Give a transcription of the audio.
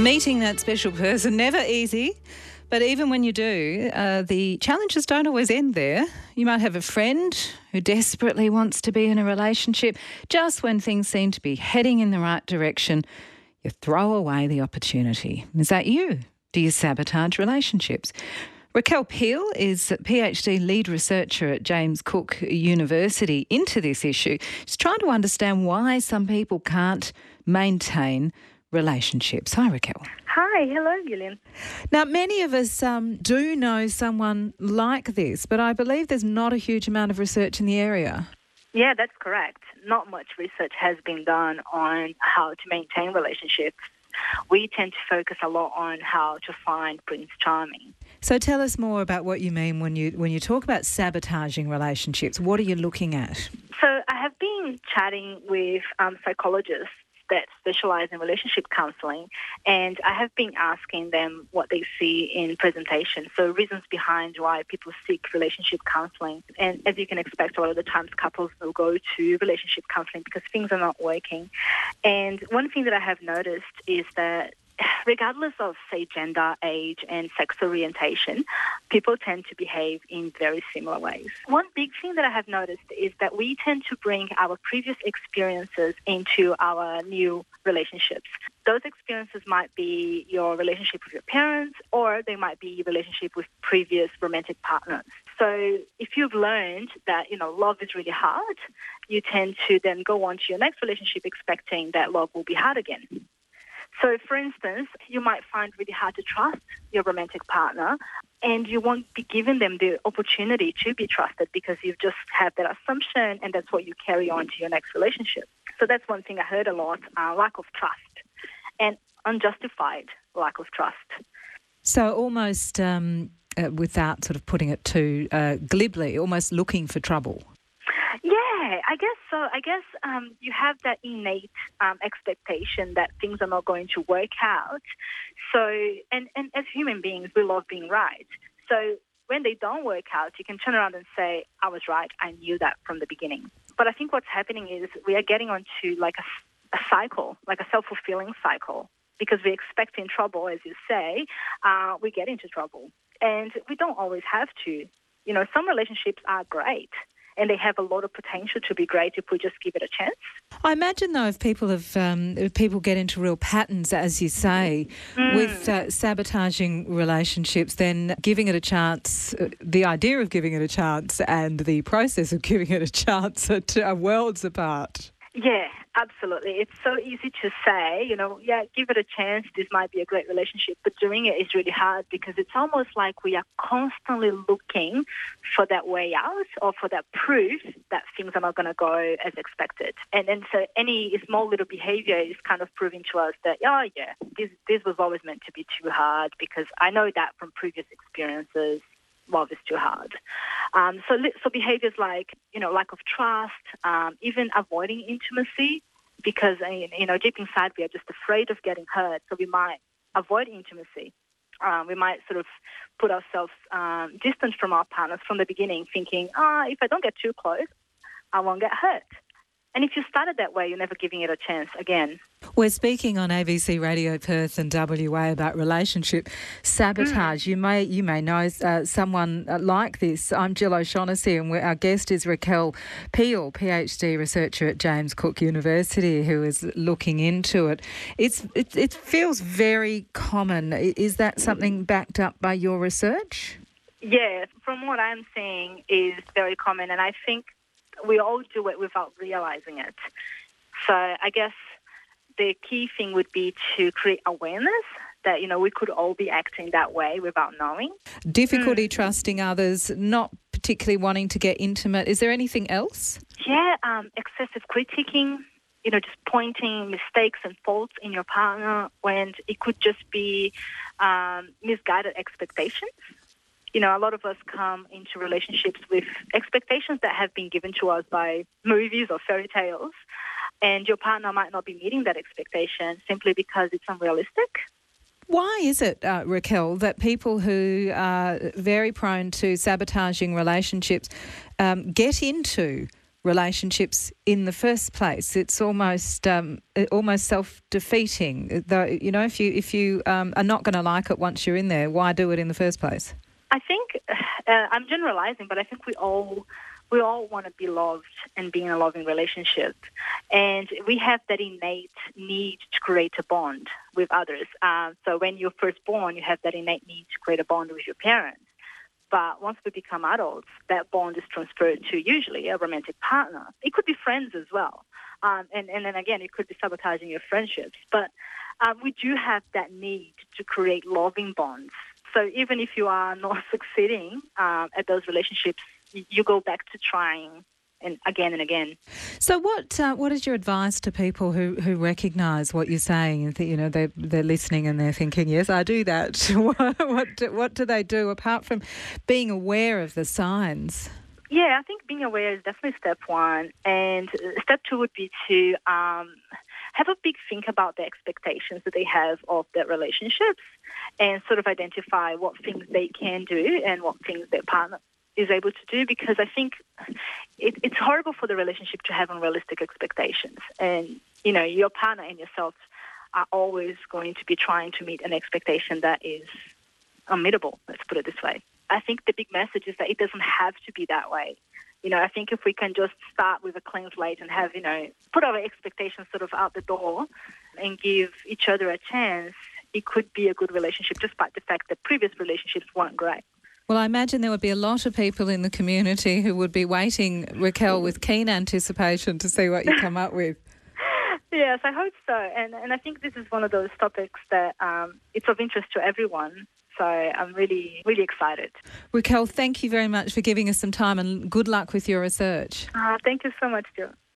Meeting that special person, never easy. But even when you do, the challenges don't always end there. You might have a friend who desperately wants to be in a relationship. Just when things seem to be heading in the right direction, you throw away the opportunity. Is that you? Do you sabotage relationships? Raquel Peel is a PhD lead researcher at James Cook University into this issue. She's trying to understand why some people can't maintain relationships. Hi, Raquel. Hi, hello, Gillian. Now, many of us do know someone like this, but I believe there's not a huge amount of research in the area. Yeah, that's correct. Not much research has been done on how to maintain relationships. We tend to focus a lot on how to find Prince Charming. So tell us more about what you mean when you talk about sabotaging relationships. What are you looking at? So I have been chatting with psychologists that specialise in relationship counselling, and I have been asking them what they see in presentations, so reasons behind why people seek relationship counselling. And as you can expect, a lot of the times couples will go to relationship counselling because things are not working. And one thing that I have noticed is that regardless of, say, gender, age and sex orientation, people tend to behave in very similar ways. One big thing that I have noticed is that we tend to bring our previous experiences into our new relationships. Those experiences might be your relationship with your parents, or they might be your relationship with previous romantic partners. So if you've learned that, love is really hard, you tend to then go on to your next relationship expecting that love will be hard again. So, for instance, you might find really hard to trust your romantic partner, and you won't be giving them the opportunity to be trusted because you've just had that assumption, and that's what you carry on to your next relationship. So that's one thing I heard a lot, lack of trust and unjustified lack of trust. So almost, without sort of putting it too glibly, almost looking for trouble. Yeah, I guess so. I guess you have that innate expectation that things are not going to work out. So, and as human beings, we love being right. So when they don't work out, you can turn around and say, I was right, I knew that from the beginning. But I think what's happening is we are getting onto like a cycle, like a self-fulfilling cycle, because we expect in trouble, as you say, we get into trouble. And we don't always have to. Some relationships are great, and they have a lot of potential to be great if we just give it a chance. I imagine, though, if people get into real patterns, as you say, with sabotaging relationships, then giving it a chance, the idea of giving it a chance and the process of giving it a chance are worlds apart. Yeah, absolutely. It's so easy to say, give it a chance, this might be a great relationship, but doing it is really hard because it's almost like we are constantly looking for that way out or for that proof that things are not going to go as expected. And then so any small little behaviour is kind of proving to us that, this was always meant to be too hard because I know that from previous experiences. Love is too hard. So behaviours like, lack of trust, even avoiding intimacy, because, deep inside we are just afraid of getting hurt. So we might avoid intimacy. We might sort of put ourselves distant from our partners from the beginning, thinking, if I don't get too close, I won't get hurt. And if you started that way, you're never giving it a chance again. We're speaking on ABC Radio Perth and WA about relationship sabotage. You may know someone like this. I'm Jill O'Shaughnessy, and our guest is Raquel Peel, PhD researcher at James Cook University, who is looking into it. It feels very common. Is that something backed up by your research? Yeah, from what I'm seeing is very common, and I think we all do it without realising it. So I guess the key thing would be to create awareness that, we could all be acting that way without knowing. Difficulty trusting others, not particularly wanting to get intimate. Is there anything else? Yeah, excessive critiquing, just pointing mistakes and faults in your partner when it could just be misguided expectations. A lot of us come into relationships with expectations that have been given to us by movies or fairy tales, and your partner might not be meeting that expectation simply because it's unrealistic. Why is it, Raquel, that people who are very prone to sabotaging relationships get into relationships in the first place. It's almost self-defeating. Though, you know, if you are not going to like it once you're in there, why do it in the first place? I think I'm generalizing, but I think we all want to be loved and be in a loving relationship, and we have that innate need to create a bond with others. So when you're first born, you have that innate need to create a bond with your parents. But once we become adults, that bond is transferred to usually a romantic partner. It could be friends as well. And then again, it could be sabotaging your friendships. But we do have that need to create loving bonds. So even if you are not succeeding at those relationships, you go back to trying and again. So what is your advice to people who recognise what you're saying? That, you know, they're listening and they're thinking, yes, I do that. What do they do apart from being aware of the signs? Yeah, I think being aware is definitely step one. And step two would be to have a big think about the expectations that they have of their relationships and sort of identify what things they can do and what things their partner is able to do, because I think it's horrible for the relationship to have unrealistic expectations. And, you know, your partner and yourself are always going to be trying to meet an expectation that is unmeetable, let's put it this way. I think the big message is that it doesn't have to be that way. You know, I think if we can just start with a clean slate and have, you know, put our expectations sort of out the door and give each other a chance, it could be a good relationship, despite the fact that previous relationships weren't great. Well, I imagine there would be a lot of people in the community who would be waiting, Raquel, with keen anticipation to see what you come up with. Yes, I hope so. And I think this is one of those topics that it's of interest to everyone. So I'm really, really excited. Raquel, thank you very much for giving us some time and good luck with your research. Thank you so much, Jill.